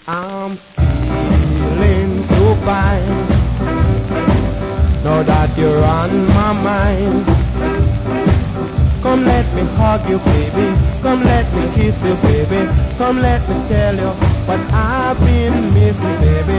I'm feeling so fine. Now that you're on my mind. Come let me hug you, baby. Come let me kiss you, baby. Come let me tell you what I've been missing, baby.